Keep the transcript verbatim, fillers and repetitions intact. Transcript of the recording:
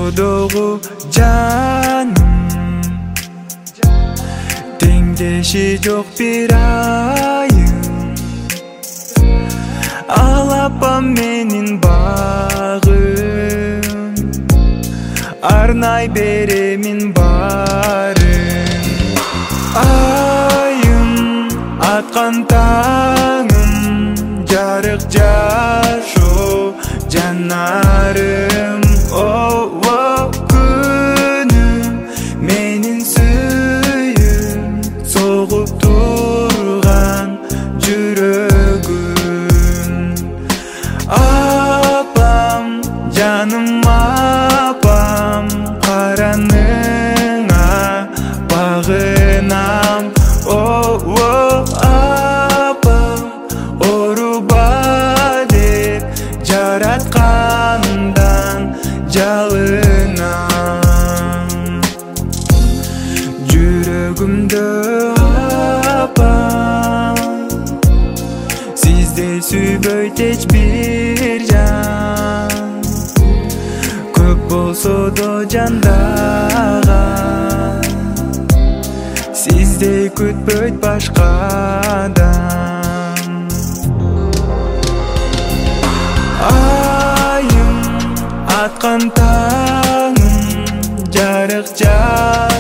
Жашоодогу жаным теңдеши жок бир айым. Ал апам менин багым, арнай беремин барын. Айым аткан таңым, жарык жашоо жанарым. О, күнүм менин сүйүм, согуп турган жүрөгүм. Апам, жаным апам, караныңа багынам. О, апам, оруба деп жараткандан жалынам. Жүрөгүмдө апам, сиздей сүйбөйт эч бир жан. Көп болсо да жандаган, сиздей күтпөйт башкадан. Айым аткан таңым, жарык жа